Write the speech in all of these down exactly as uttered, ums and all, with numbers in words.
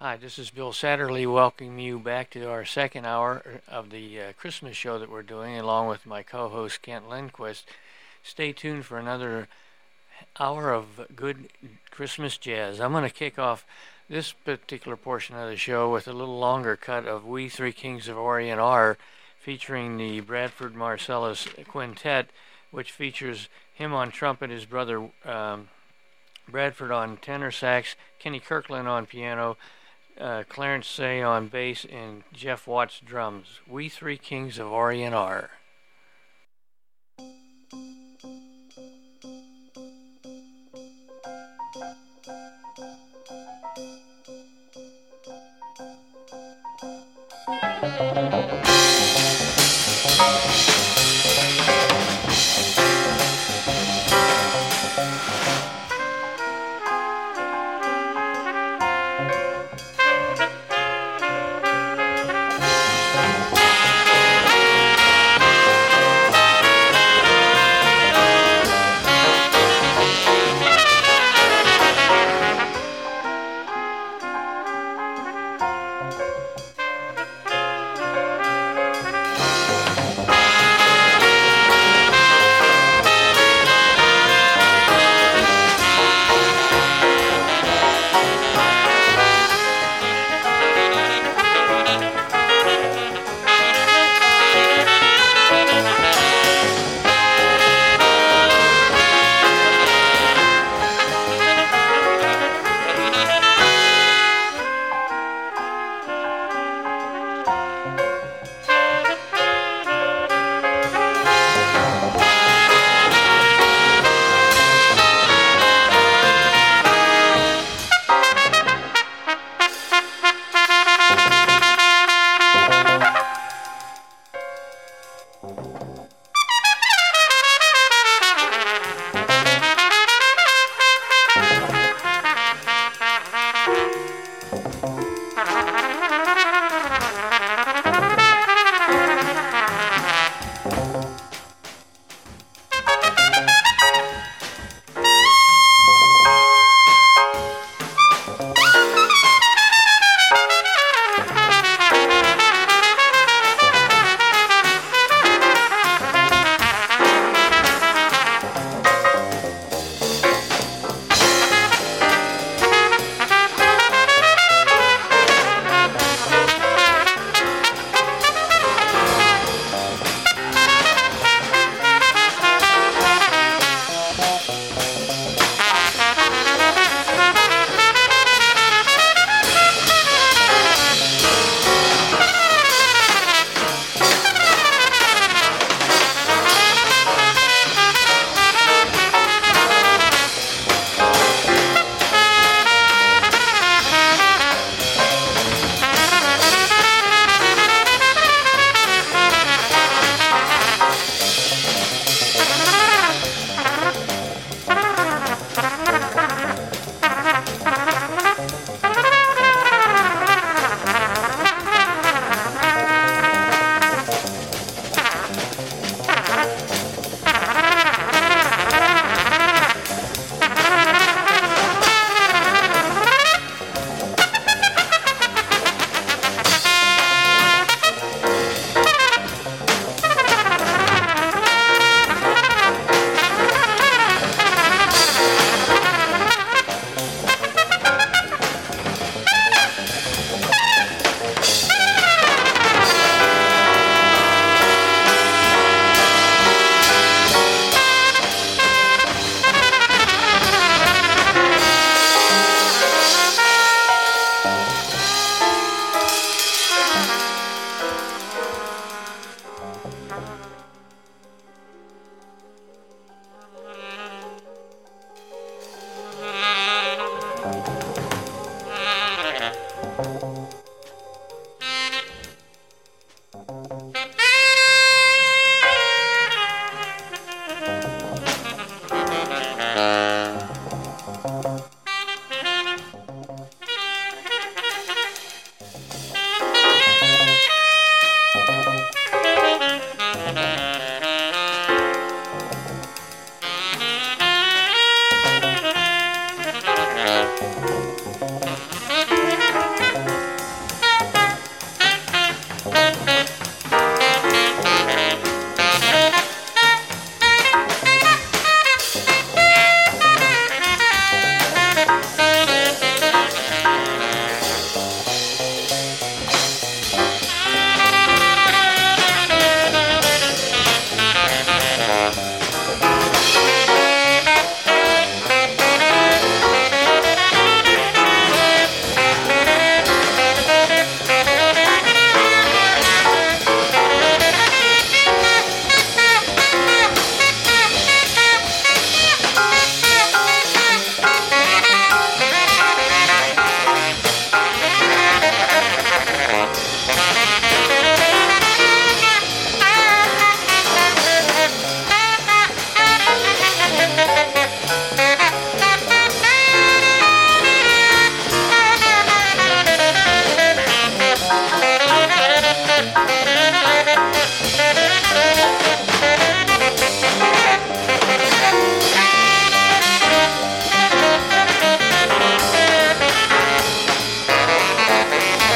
Hi, this is Bill Satterley welcoming you back to our second hour of the uh, Christmas show that we're doing, along with my co-host Kent Lindquist. Stay tuned for another hour of good Christmas jazz. I'm going to kick off this particular portion of the show with a little longer cut of We Three Kings of Orient Are, featuring the Bradford Marsalis Quintet, which features him on trumpet, his brother um, Bradford on tenor sax, Kenny Kirkland on piano, uh, Clarence Say on bass, and Jeff Watts drums. We Three Kings of Orient Are.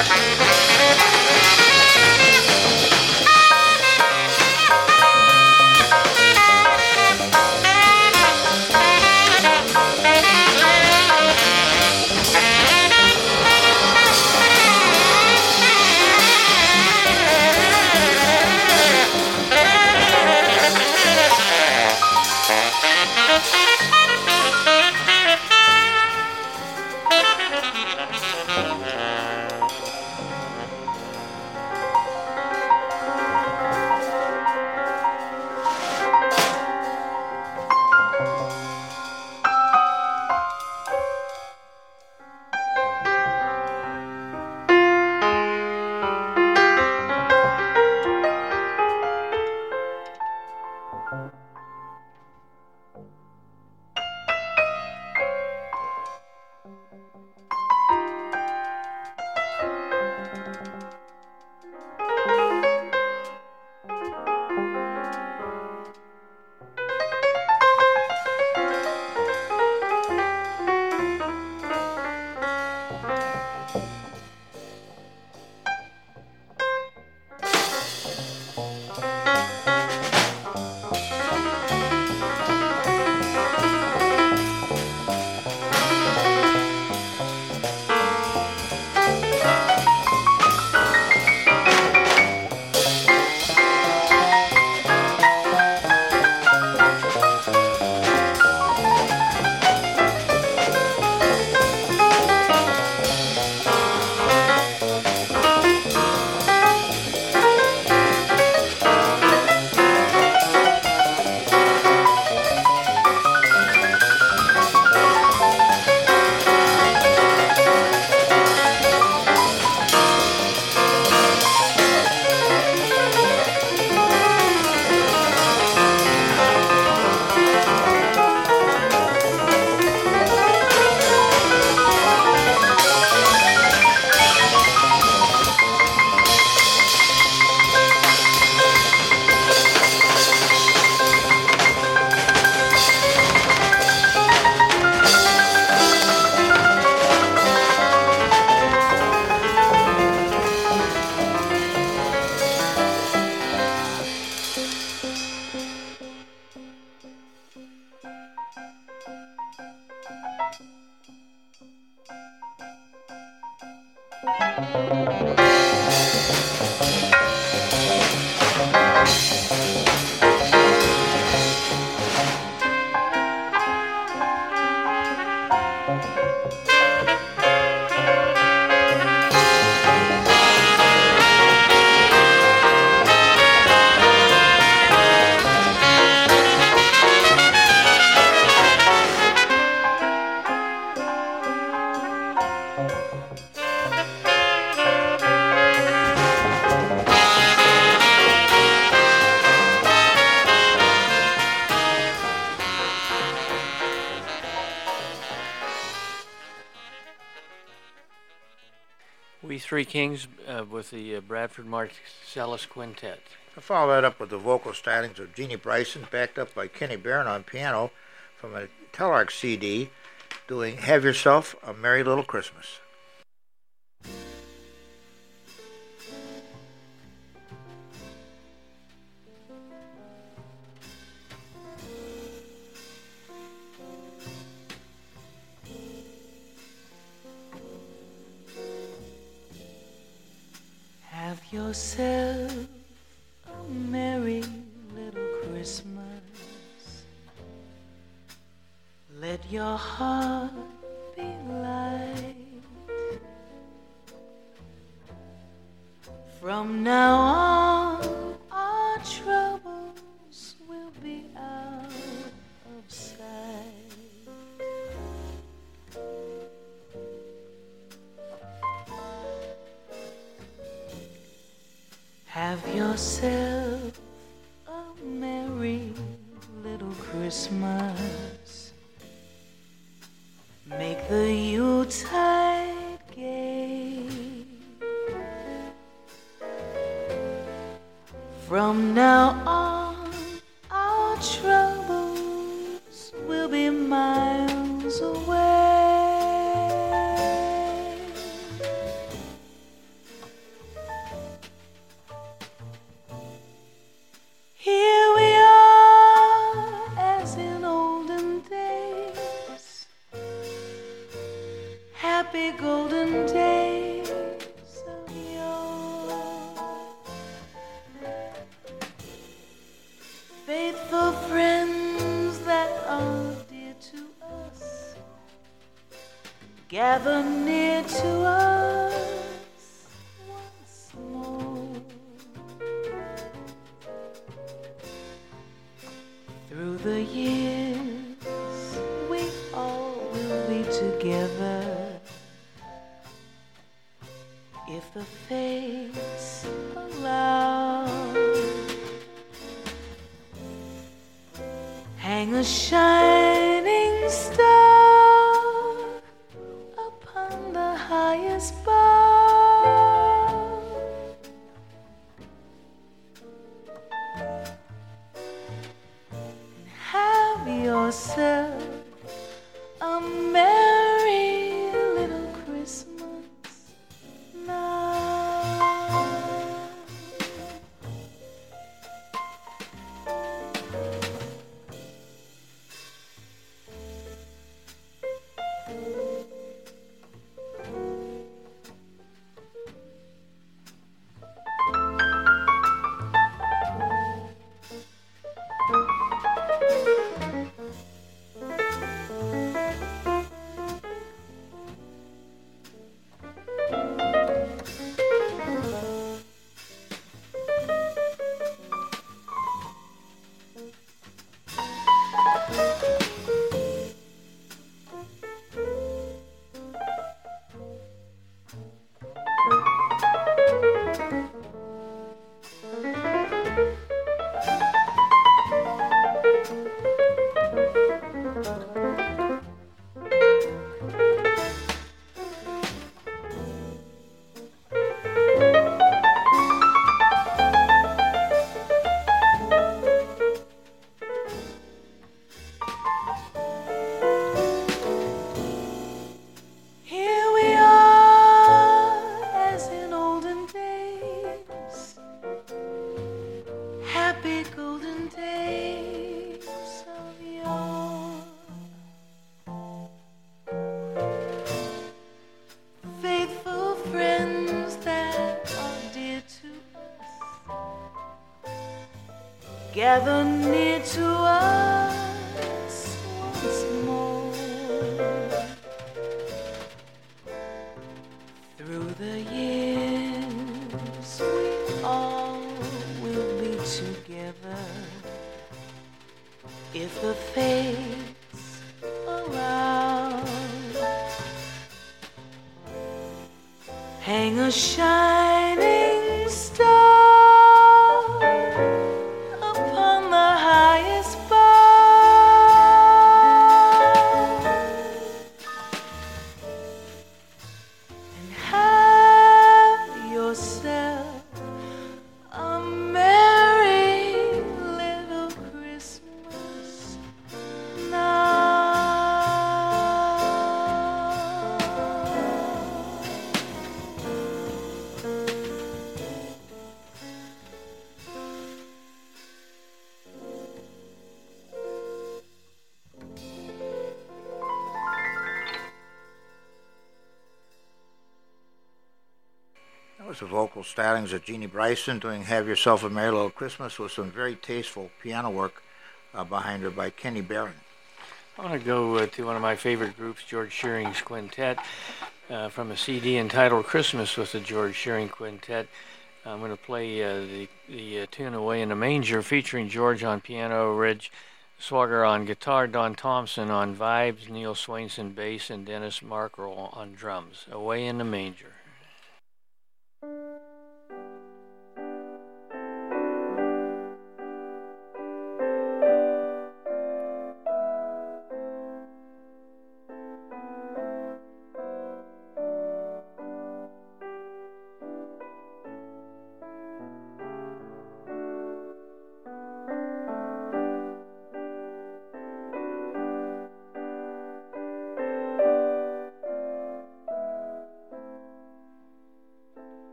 We Three Kings uh, with the uh, Bradford Marsalis Quintet. I follow that up with the vocal stylings of Jeannie Bryson, backed up by Kenny Barron on piano from a Telarc C D, doing Have Yourself a Merry Little Christmas. Have yourself a merry little Christmas. Let your heart be light. From now on, our troubles will be out of sight. Have yourself a merry little Christmas. Make the Yuletide gay. From now on, our troubles will be miles away. gather near to us once more. Through the years, we all will be together, if the fates allow. Hang a shining star upon the highest bough, and have yourself a merry little Christmas now. Gather near to us once more. Through the years, we all will be together, if the fates allow. Hang a shining star The vocal stylings of Jeannie Bryson doing Have Yourself a Merry Little Christmas with some very tasteful piano work uh, behind her by Kenny Barron. I want to go uh, to one of my favorite groups, George Shearing's Quintet, uh, from a C D entitled Christmas with the George Shearing Quintet. I'm going to play uh, the, the uh, tune Away in the Manger, featuring George on piano, Reg Swagger on guitar, Don Thompson on vibes, Neil Swainson bass, and Dennis Markle on drums. Away in the Manger.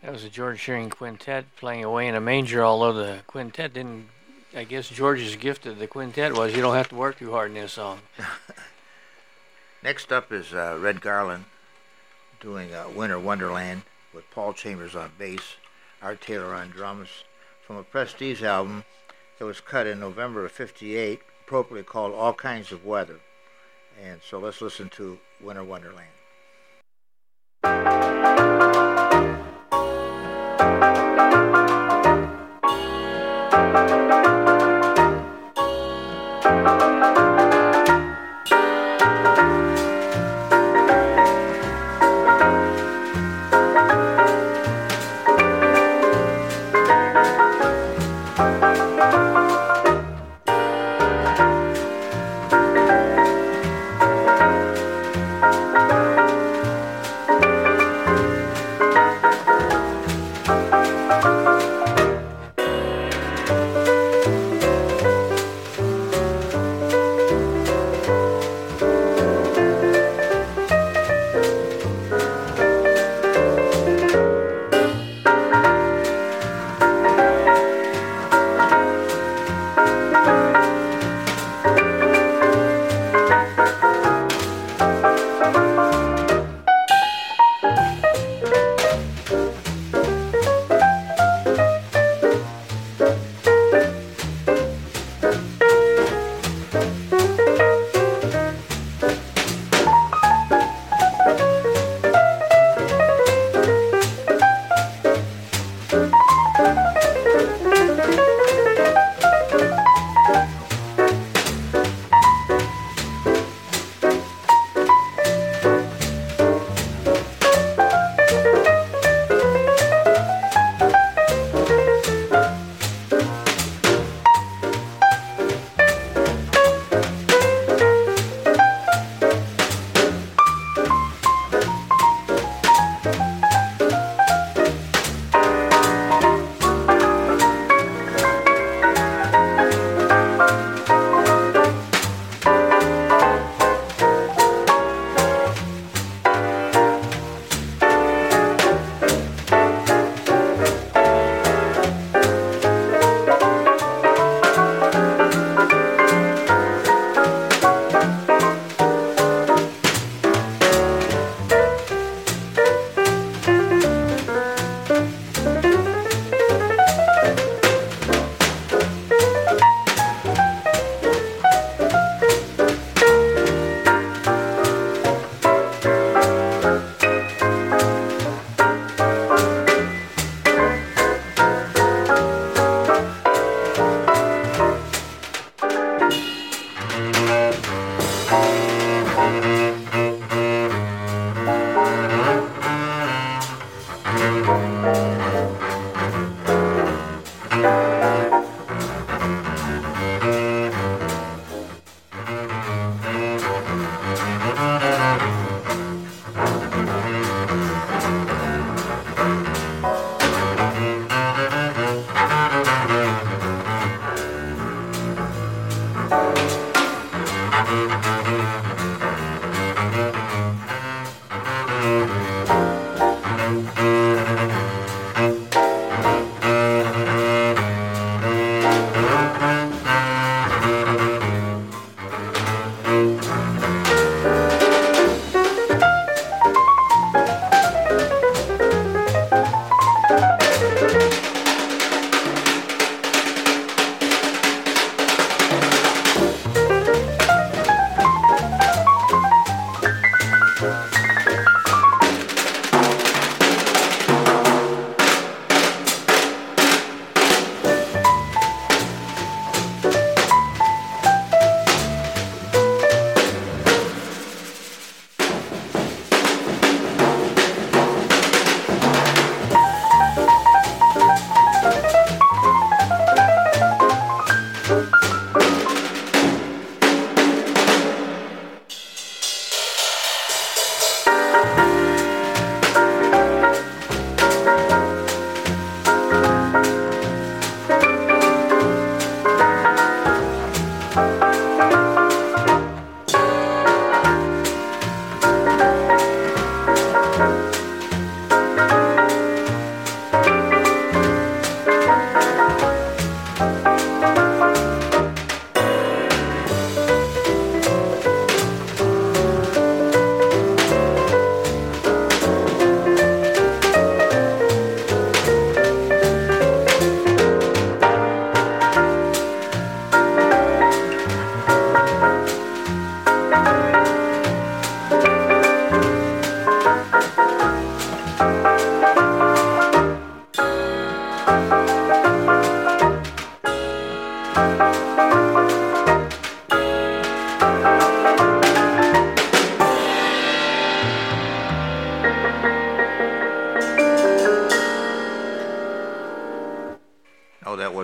That was a George Shearing quintet playing Away in a Manger, although the quintet didn't, I guess George's gift to the quintet was you don't have to work too hard in this song. Next up is uh, Red Garland doing uh, Winter Wonderland with Paul Chambers on bass, Art Taylor on drums, from a Prestige album that was cut in November of fifty-eight, appropriately called All Kinds of Weather. And so let's listen to Winter Wonderland.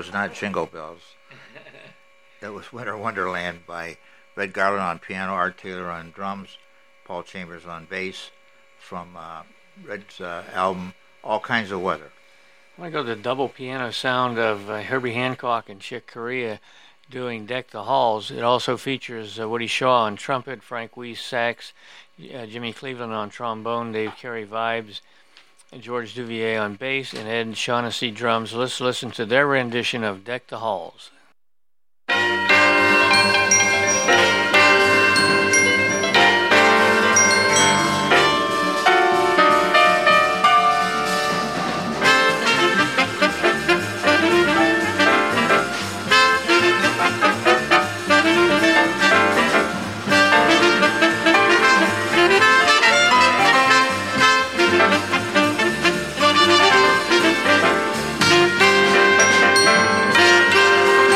was not Jingle Bells. That was Winter Wonderland by Red Garland on piano, Art Taylor on drums, Paul Chambers on bass, from uh, Red's uh, album All Kinds of Weather. I want to go to the double piano sound of uh, Herbie Hancock and Chick Corea doing Deck the Halls. It also features uh, Woody Shaw on trumpet, Frank Weiss sax, uh, Jimmy Cleveland on trombone, Dave Carey vibes, George Duvier on bass, and Ed Shaughnessy drums. Let's listen to their rendition of Deck the Halls. Thank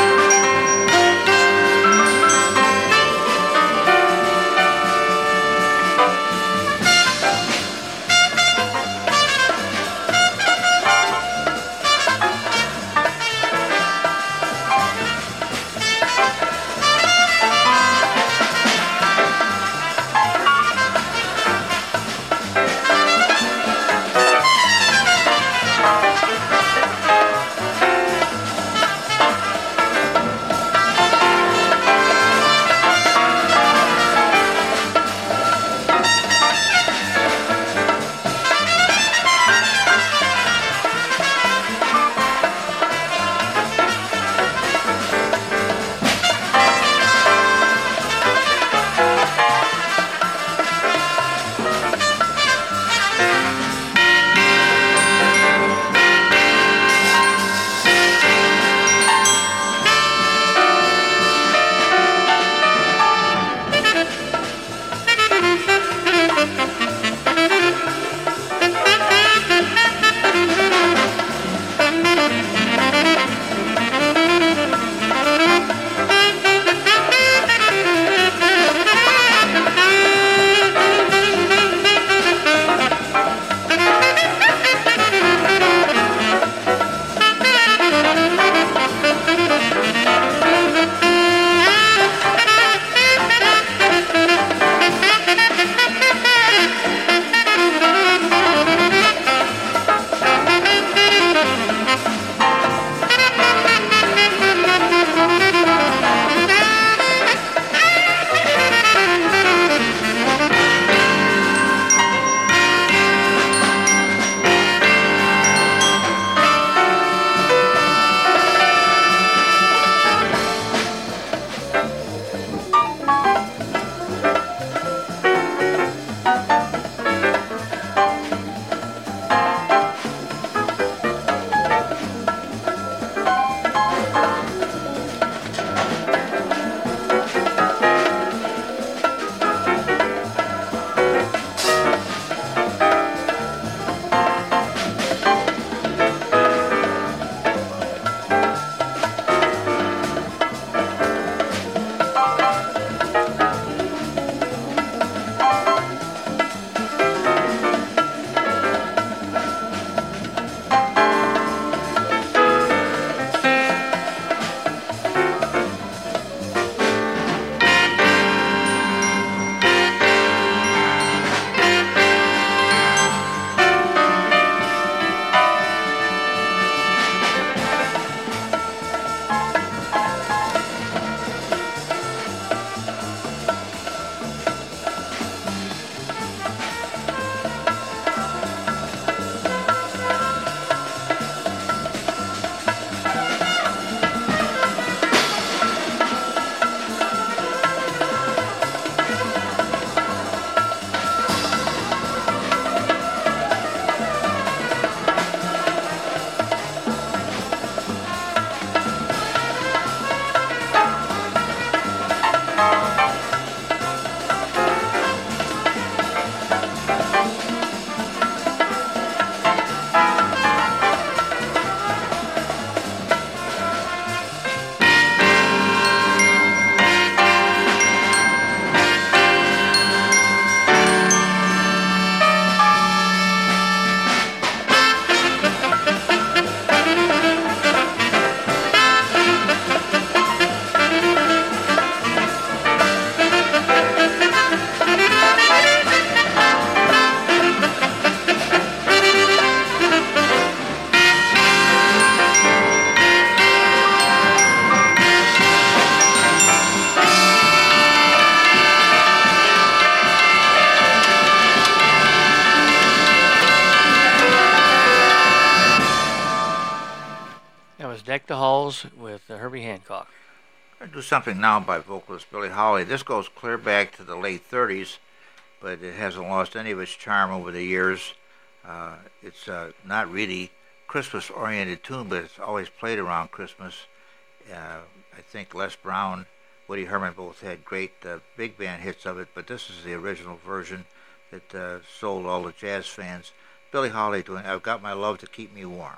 the halls with uh, Herbie Hancock. I'm going to do something now by vocalist Billie Holiday. This goes clear back to the late thirties, but it hasn't lost any of its charm over the years. Uh, it's uh, not really Christmas-oriented tune, but it's always played around Christmas. Uh, I think Les Brown, Woody Herman both had great uh, big band hits of it, but this is the original version that uh, sold all the jazz fans. Billie Holiday doing I've Got My Love to Keep Me Warm.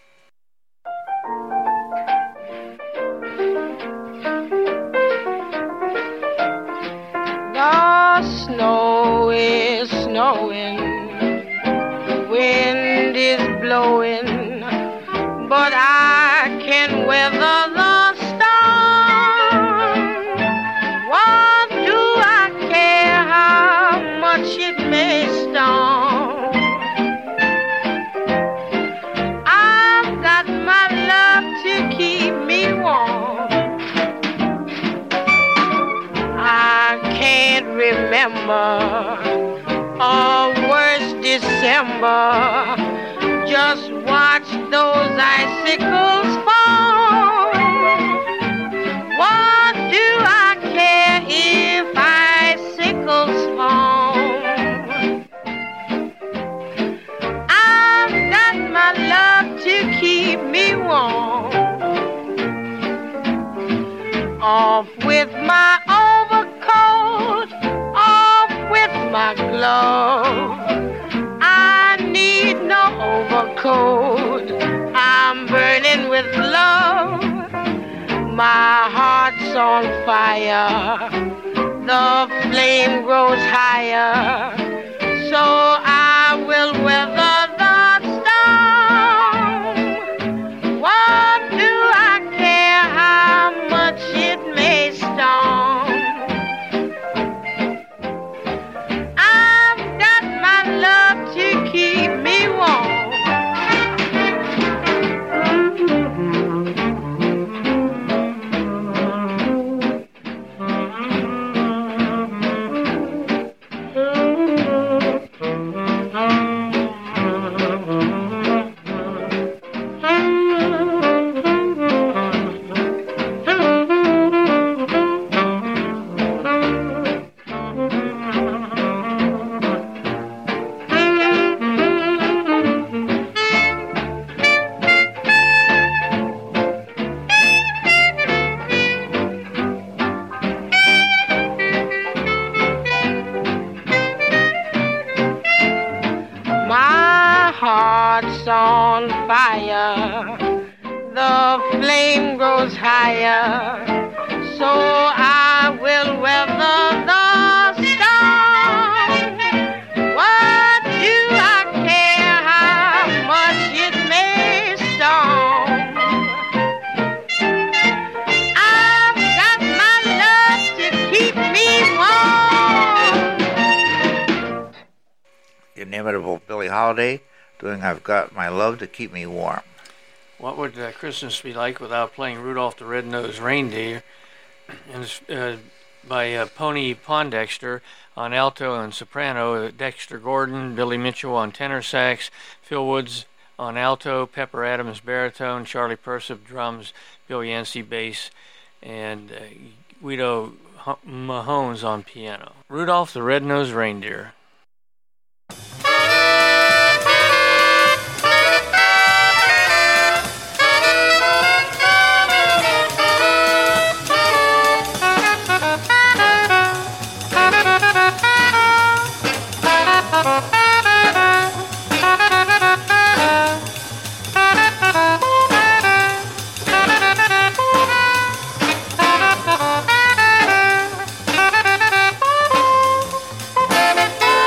The snow is snowing, the wind is blowing, but I can weather the storm. What do I care how much it may storm? I've got my love to keep me warm. I can't remember a worse December. Just watch those icicles fall. What do I care if icicles fall? I've got my love to keep me warm. Off with my overcoat, off with my glove. I need no overcoat, I'm burning with love. My heart's on fire, the flame grows higher, so I will weather the storm. What do I care how much it may storm? I've got my love to keep me warm. Heart's on fire, the flame grows higher, so I will weather the storm. What do I care how much it may storm? I've got my love to keep me warm. The inimitable Billie Holiday doing I've Got My Love to Keep Me Warm. What would uh, Christmas be like without playing Rudolph the Red-Nosed Reindeer? And it's, uh, by uh, Pony Pondexter on alto and soprano, Dexter Gordon, Billy Mitchell on tenor sax, Phil Woods on alto, Pepper Adams baritone, Charlie Persip drums, Bill Yancey bass, and uh, Guido H- Mahones on piano. Rudolph the Red-Nosed Reindeer. Thank you.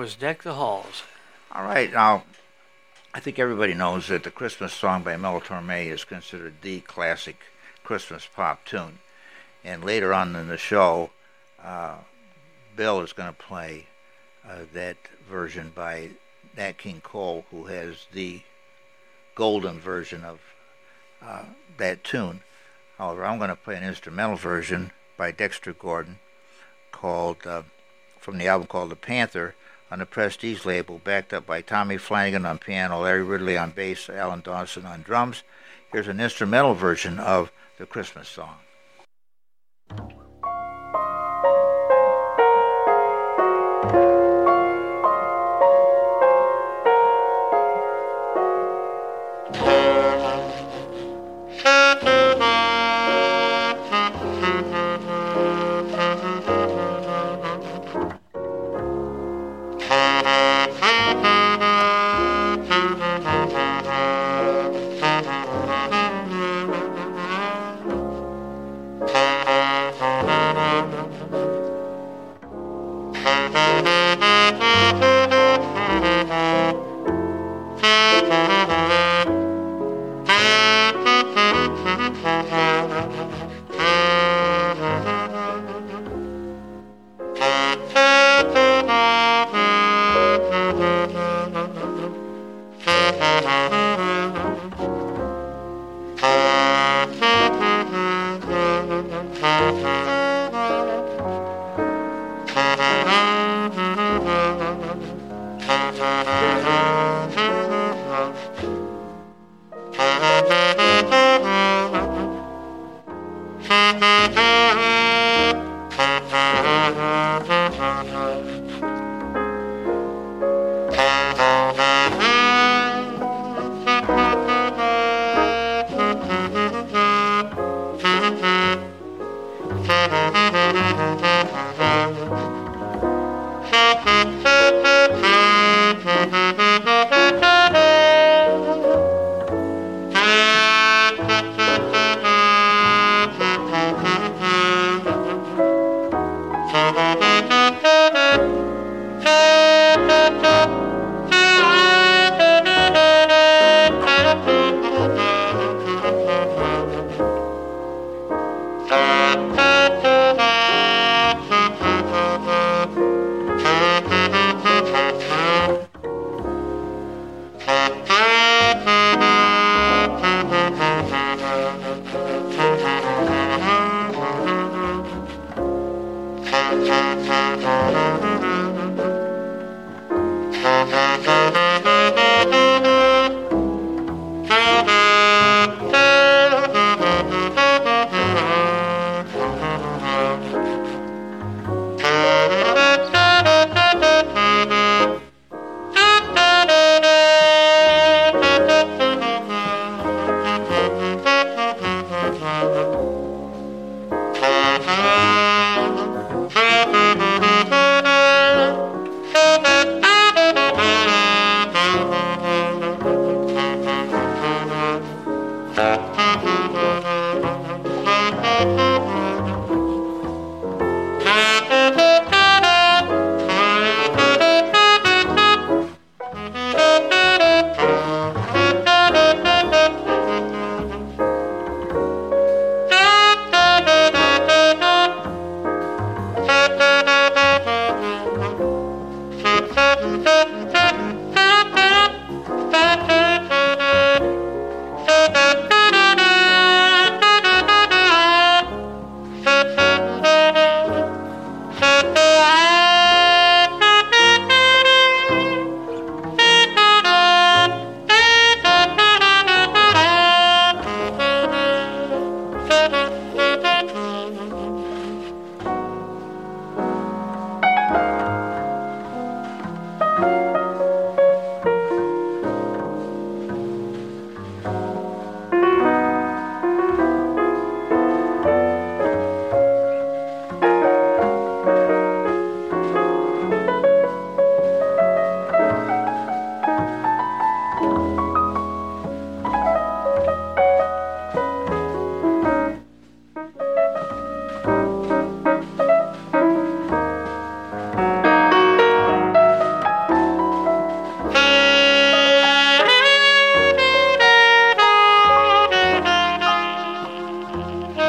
was Deck the Halls. All right, now, I think everybody knows that the Christmas song by Mel Torme is considered the classic Christmas pop tune. And later on in the show, uh, Bill is going to play uh, that version by Nat King Cole, who has the golden version of uh, that tune. However, I'm going to play an instrumental version by Dexter Gordon called uh, from the album called The Panther on the Prestige label, backed up by Tommy Flanagan on piano, Larry Ridley on bass, Alan Dawson on drums. Here's an instrumental version of the Christmas song.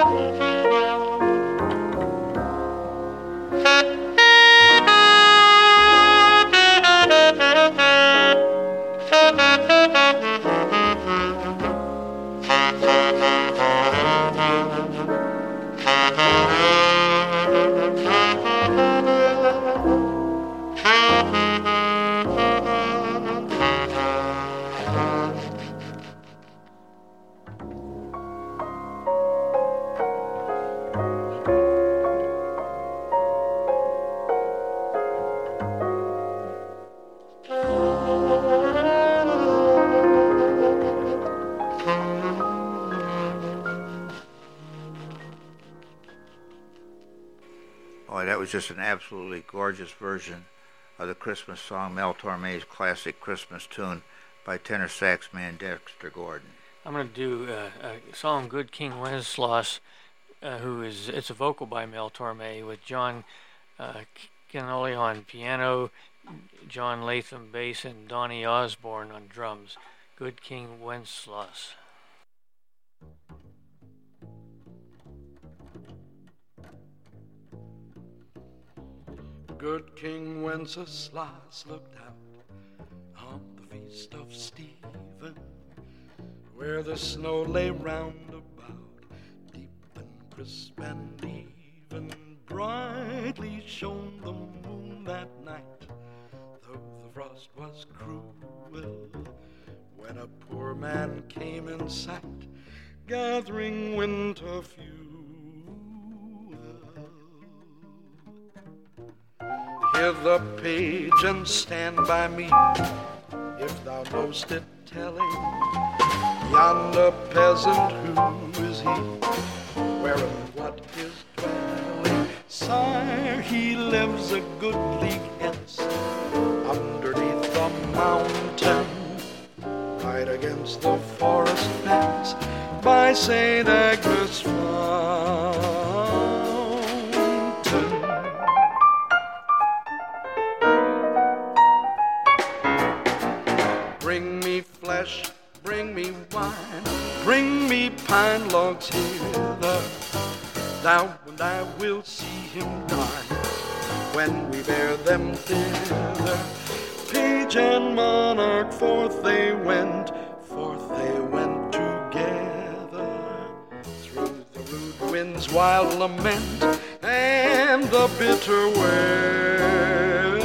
Just an absolutely gorgeous version of the Christmas song, Mel Torme's classic Christmas tune by tenor sax man Dexter Gordon. I'm going to do uh, a song, Good King Wenceslas, uh, who is, it's a vocal by Mel Torme with John uh, Canoli on piano, John Latham bass, and Donny Osborne on drums. Good King Wenceslas. Good King Wenceslas looked out on the feast of Stephen, where the snow lay round about, deep and crisp and even. Brightly shone the moon that night, though the frost was cruel, when a poor man came in sight, gathering winter fuel. Hear the page and stand by me, if thou know'st it telling, yonder peasant, who is he, where and what is dwelling? Sire, he lives a good league hence, underneath the mountain, right against the forest fence, by Saint Agnes Fountain. Bring me flesh, bring me wine, bring me pine logs hither, thou and I will see him dine, when we bear them thither. Page and monarch, forth they went, forth they went together, through the rude wind's wild lament, and the bitter weather.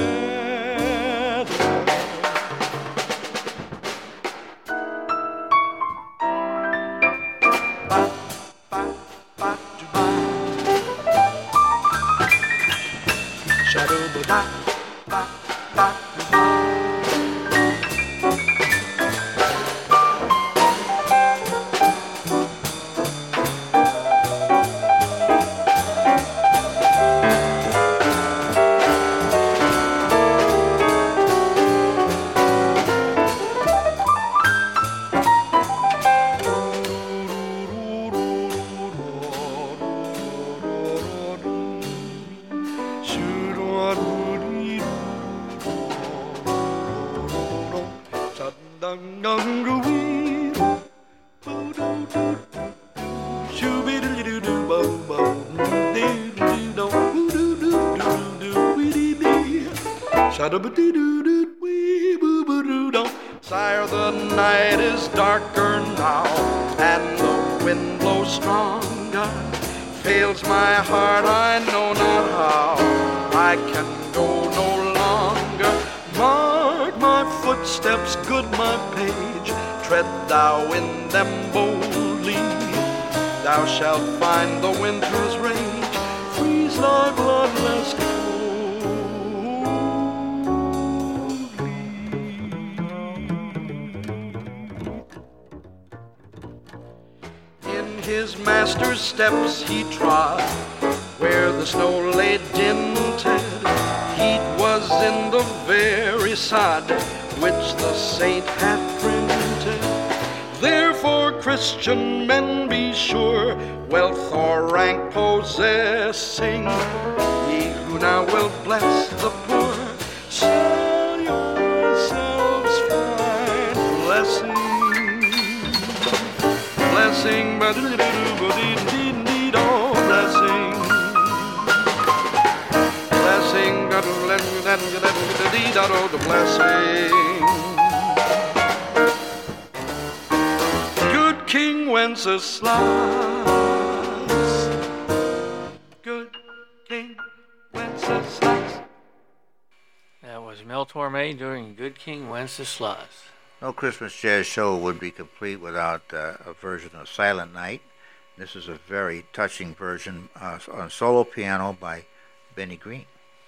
Sire, the night is darker now, and the wind blows stronger. Fails my heart, I know not how, I can go no longer. Mark my footsteps, good my page, tread thou in them boldly. Thou shalt find the winter's rage freeze thy bloodless coldly. In his master's steps he trod, where the snow lay dinted. Heat was in the very sod which the saint had printed. Therefore, Christian men, be sure, wealth or rank possessing, ye who now will bless the poor, shall yourselves find blessing. Blessing, ba-doo-doo-doo-doo-doo-doo-doo. oh, the blessing. Good King Wenceslas, good King Wenceslas. That was Mel Torme doing Good King Wenceslas. No Christmas jazz show would be complete without uh, a version of Silent Night. This is a very touching version uh, on solo piano by Benny Green.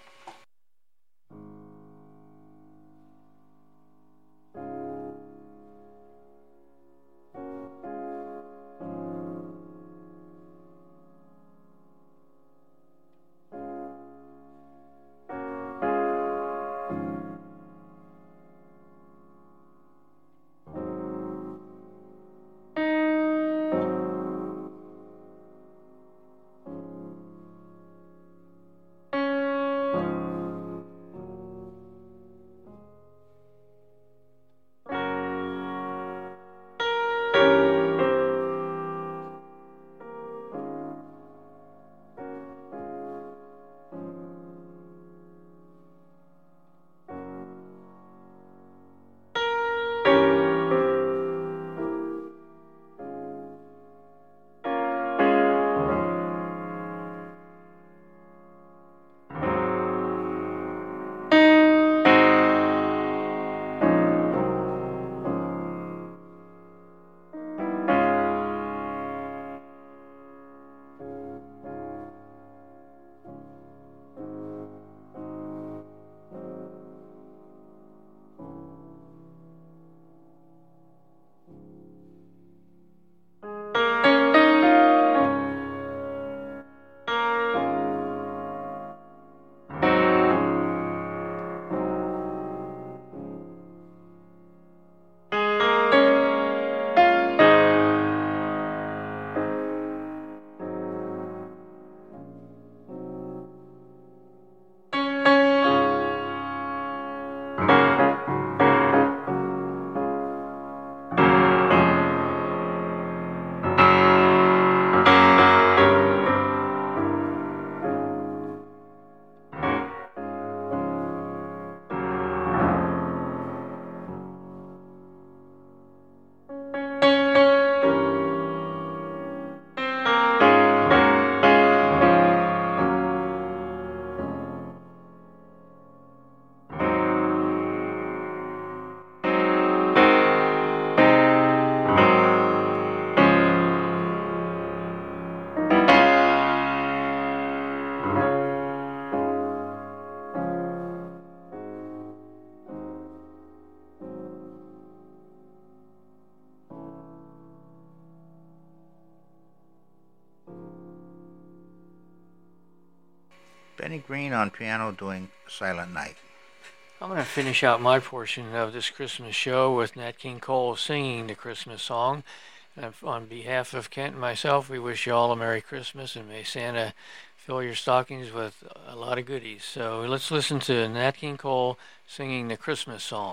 Benny Green on piano doing Silent Night. I'm going to finish out my portion of this Christmas show with Nat King Cole singing the Christmas song. And on behalf of Kent and myself, we wish you all a Merry Christmas, and may Santa fill your stockings with a lot of goodies. So let's listen to Nat King Cole singing the Christmas song.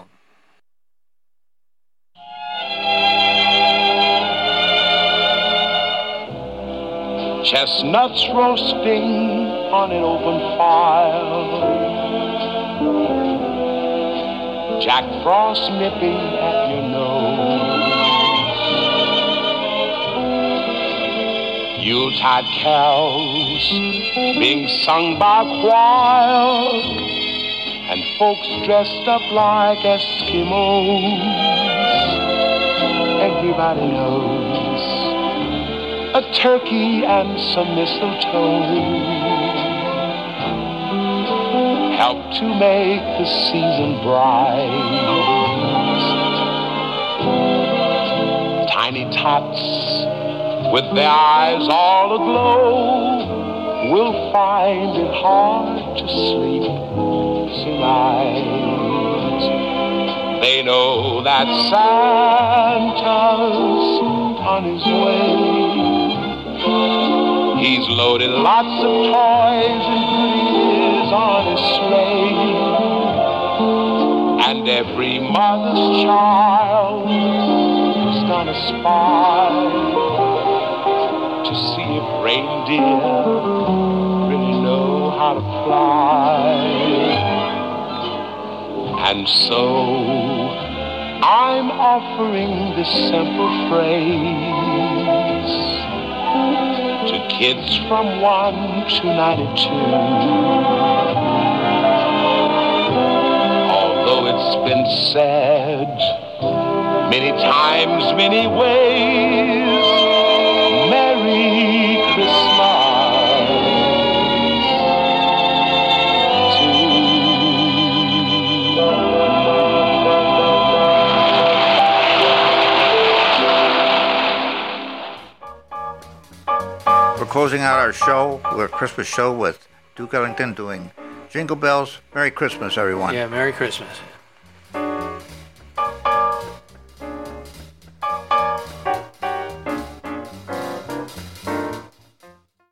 Chestnuts roasting on an open fire, Jack Frost nipping at your nose, Yuletide carols being sung by choir, and folks dressed up like Eskimos. Everybody knows a turkey and some mistletoe help to make the season bright. Tiny tots with their eyes all aglow will find it hard to sleep tonight. They know that Santa's on his way. He's loaded lots of toys and goodies on his sleigh, and every mother's child is gonna spy to see if reindeer really know how to fly. And so I'm offering this simple phrase to kids from one to ninety-two. Although it's been said many times, many ways, Merry Christmas to We're closing out our show, our Christmas show with Duke Ellington doing Jingle Bells. Merry Christmas, everyone. Yeah, Merry Christmas.